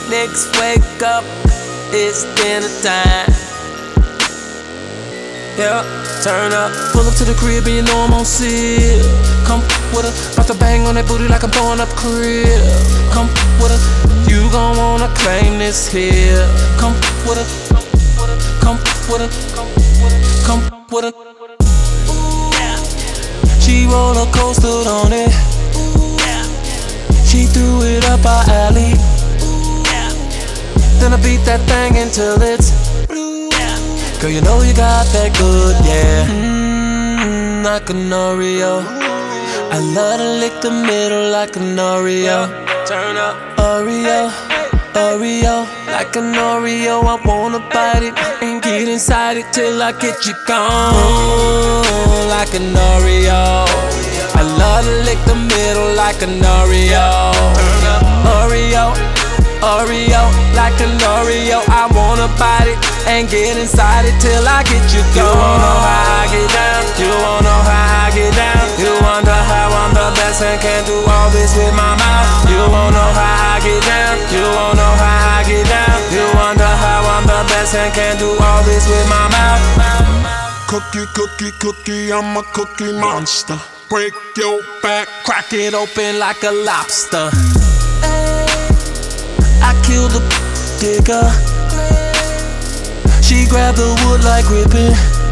Niggas wake up, it's dinner time. Yeah, turn up, pull up to the crib and you know I'm on sip. Come with her, about to bang on that booty like I'm throwing up crib. Come with her, you gon' wanna claim this here. Come with her, come with her, come with her. She roller coastered on it. She threw it up our alley. Then I beat that thing until it's blue. Girl, you know you got that good, yeah. Like an Oreo. I love to lick the middle like an Oreo. Turn up, Oreo, Oreo. Like an Oreo, I wanna bite it and get inside it till I get you gone. Like an Oreo. I love to lick the middle like an Oreo. Oreo, Oreo, like an Oreo. I wanna bite it and get inside it till I get you gone. You wanna know how I get down? You wanna know how I get down? You wonder how I'm the best and can do all this with my mouth. You wanna know how I get down? You wanna know how I get down? You wonder how I'm the best and can do all this with my mouth. Cookie, cookie, cookie, I'm a cookie monster. Break your back, Crack it open like a lobster. I killed the digger. She grabbed the wood like ripping.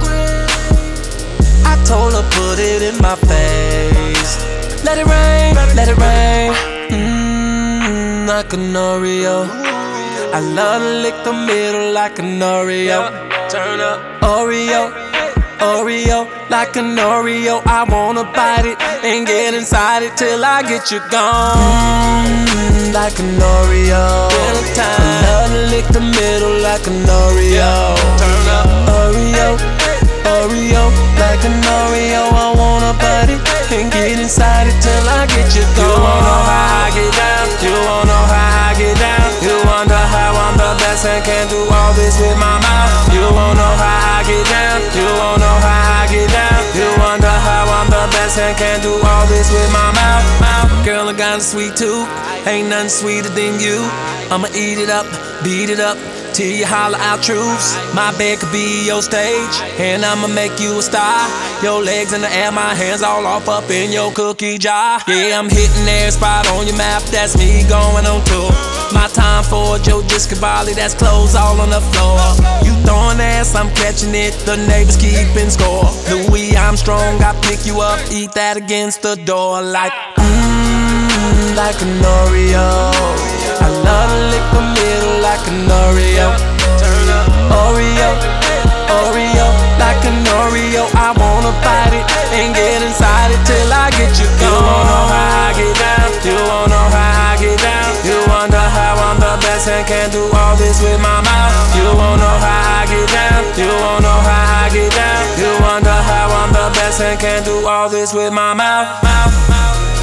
I told her put it in my face. Let it rain, let it rain. Like an Oreo. I love to lick the middle like an Oreo. Turn up, Oreo, Oreo, like an Oreo. I wanna bite it and get inside it till I get you gone. Like an Oreo. I love to lick the middle like an Oreo. Turn up, Oreo, Oreo, like an Oreo. I wanna bite it and get inside it till I get you gone. You wanna know how I get down? You wanna know how I get down? You wonder how I'm the best and can do all this with my mouth. You wanna know how I get down? You wanna know how I get down? You wonder how I'm the best and can do all this with my mouth. Girl, I got a sweet tooth, ain't nothing sweeter than you. I'ma eat it up, beat it up, till you holler out truths. My bed could be your stage, and I'ma make you a star. Your legs in the air, my hands all off up in your cookie jar. Yeah, I'm hitting every spot on your map, that's me going on tour. My time for Joe Discabali, that's clothes all on the floor. You throwing ass, I'm catching it, the neighbors keeping score. Louis Armstrong, I pick you up, eat that against the door like like an Oreo. I love to lick the middle like an Oreo. Oreo, Oreo, like an Oreo. I wanna bite it and get inside it till I get you gone. You wanna know how I get down? You wanna know how I get down? You wonder how I'm the best and can do all this with my mouth. You wanna know how I get down? You wanna know how I get down? You wonder how I'm the best and can do all this with my mouth.